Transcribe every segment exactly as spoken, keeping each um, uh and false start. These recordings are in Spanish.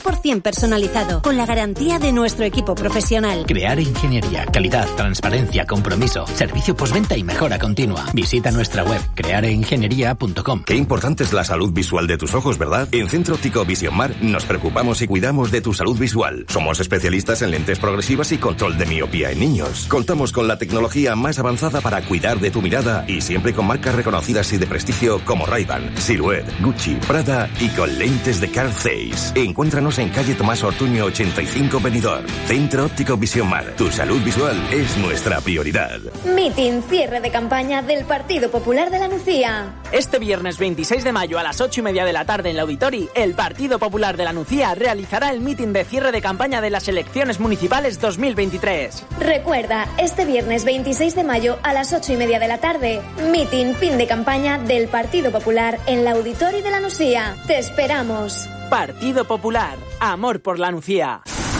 por ciento personalizado, con la garantía de nuestro equipo profesional. Creare Ingeniería, calidad, transparencia, compromiso, servicio postventa y mejora continua. Visita nuestra web creare ingeniería punto com. Qué importante es la salud visual de tus ojos, ¿verdad? En Centro Óptico Vision Mar nos preocupamos y cuidamos de tu salud visual. Somos especialistas en lentes progresivas y control de miopía en niños. Contamos con la tecnología más avanzada para cuidar de tu mirada y siempre con marcas reconocidas y de prestigio como Ray-Ban, Silhouette, Gucci, Prada y con lentes de Carl Zeiss. Encuéntranos en calle Tomás Ortuño ochenta y cinco Benidorm. Centro Óptico Vision Mar. Tu salud visual es nuestra prioridad. Meeting cierre de campaña del Partido Popular de la Nucía. Este viernes veintiséis de mayo a las ocho y media de la tarde en la Auditori, el Partido Popular de la Nucía realizará el meeting de cierre de campaña de las elecciones municipales dos mil veintitrés. Recuerda, este viernes veintiséis de mayo a las ocho y media de la tarde, meeting fin de campaña del Partido Popular en la Auditori de la Nucía. Te esperamos. Partido Popular, amor por la Nucía.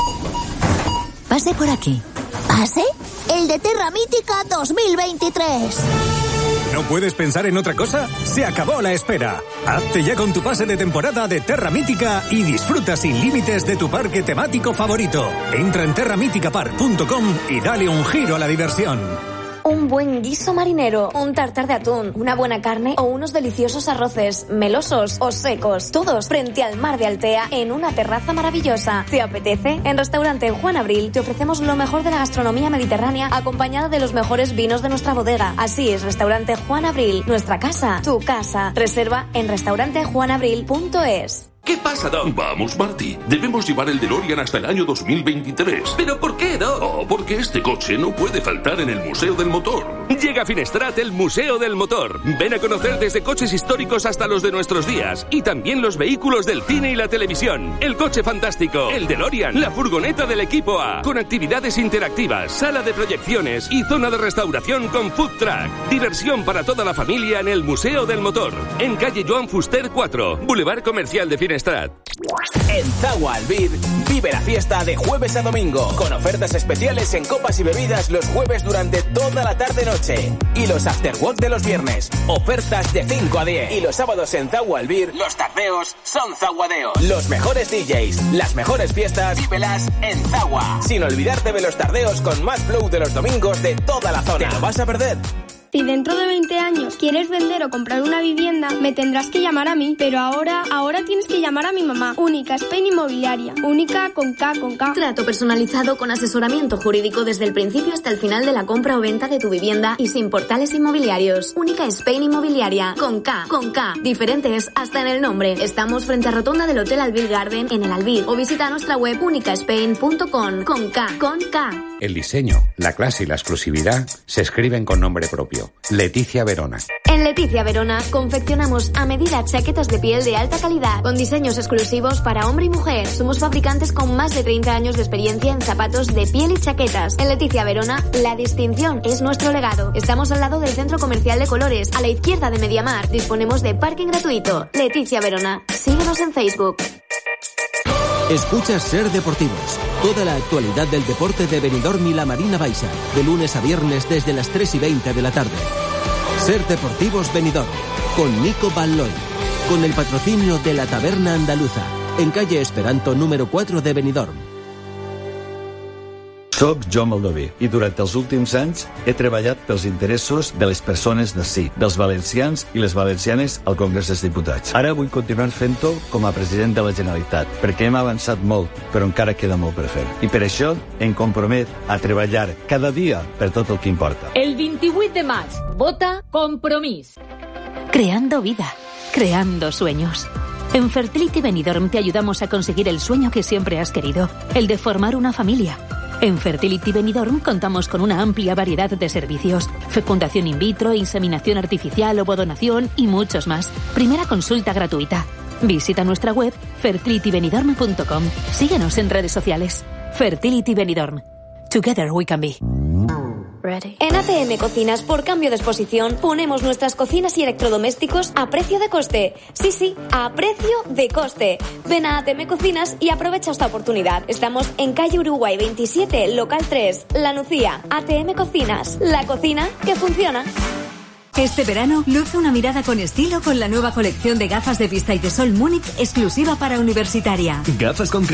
Pase por aquí. ¿Pase? El de Terra Mítica dos mil veintitrés. ¿No puedes pensar en otra cosa? Se acabó la espera. Hazte ya con tu pase de temporada de Terra Mítica y disfruta sin límites de tu parque temático favorito. Entra en terra mítica park punto com y dale un giro a la diversión. Un buen guiso marinero, un tartar de atún, una buena carne o unos deliciosos arroces, melosos o secos, todos frente al mar de Altea en una terraza maravillosa. ¿Te apetece? En Restaurante Juan Abril te ofrecemos lo mejor de la gastronomía mediterránea acompañada de los mejores vinos de nuestra bodega. Así es, Restaurante Juan Abril, nuestra casa, tu casa. Reserva en restaurante juan abril punto es. ¿Qué pasa, Doc? Vamos, Marty. Debemos llevar el DeLorean hasta el año dos mil veintitrés. ¿Pero por qué, Doc? Oh, porque este coche no puede faltar en el Museo del Motor. Llega a Finestrat el Museo del Motor. Ven a conocer desde coches históricos hasta los de nuestros días. Y también los vehículos del cine y la televisión. El coche fantástico, el DeLorean, la furgoneta del equipo A. Con actividades interactivas, sala de proyecciones y zona de restauración con food truck. Diversión para toda la familia en el Museo del Motor. En calle Joan Fuster cuatro, Boulevard Comercial de Finestrat. En Zagua Albir, vive la fiesta de jueves a domingo, con ofertas especiales en copas y bebidas los jueves durante toda la tarde-noche. Y los afterwork de los viernes, ofertas de cinco a diez. Y los sábados en Zagua Albir, los tardeos son zaguadeos. Los mejores D Js, las mejores fiestas, vívelas en Zagua. Sin olvidarte de los tardeos con más flow de los domingos de toda la zona. ¿Te lo vas a perder? Si dentro de veinte años quieres vender o comprar una vivienda, me tendrás que llamar a mí. Pero ahora, ahora tienes que llamar a mi mamá. Única Spain Inmobiliaria. Única con K, con K. Trato personalizado con asesoramiento jurídico desde el principio hasta el final de la compra o venta de tu vivienda y sin portales inmobiliarios. Única Spain Inmobiliaria. Con K, con K. Diferentes hasta en el nombre. Estamos frente a rotonda del Hotel Albir Garden en el Albir. O visita nuestra web única spain punto com. Con K, con K. El diseño, la clase y la exclusividad se escriben con nombre propio. Leticia Verona. En Leticia Verona confeccionamos a medida chaquetas de piel de alta calidad con diseños exclusivos para hombre y mujer. Somos fabricantes con más de treinta años de experiencia en zapatos de piel y chaquetas. En Leticia Verona, la distinción es nuestro legado. Estamos al lado del Centro Comercial de Colores, a la izquierda de Mediamar. Disponemos de parking gratuito. Leticia Verona. Síguenos en Facebook. Escuchas Ser Deportivos. Toda la actualidad del deporte de Benidorm y la Marina Baixa. De lunes a viernes desde las tres y veinte de la tarde. Ser Deportivos Benidorm. Con Nico Balloy. Con el patrocinio de la Taberna Andaluza. En calle Esperanto número cuatro de Benidorm. Soc Jo Moldoví i durant els últims anys he treballat pels interessos de les persones d'ací, dels valencians i les valencianes al Congrés dels Diputats. Ara vull continuar fent-ho com a president de la Generalitat, perquè hem avançat molt, però encara queda molt per fer. I per això em compromet a treballar cada dia per tot el que importa. El vint-i-vuit de maig, vota Compromís. Creando vida, creando sueños. En Fertility Benidorm te ayudamos a conseguir el sueño que siempre has querido, el de formar una familia. En Fertility Benidorm contamos con una amplia variedad de servicios. Fecundación in vitro, inseminación artificial, ovodonación y muchos más. Primera consulta gratuita. Visita nuestra web fertility benidorm punto com. Síguenos en redes sociales. Fertility Benidorm. Together we can be. Ready. En A T M Cocinas, por cambio de exposición, ponemos nuestras cocinas y electrodomésticos a precio de coste. Sí, sí, a precio de coste. Ven a A T M Cocinas y aprovecha esta oportunidad. Estamos en calle Uruguay veintisiete, local tres, La Nucía. A T M Cocinas, la cocina que funciona. Este verano, luce una mirada con estilo con la nueva colección de gafas de vista y de sol Múnich exclusiva para universitaria. Gafas con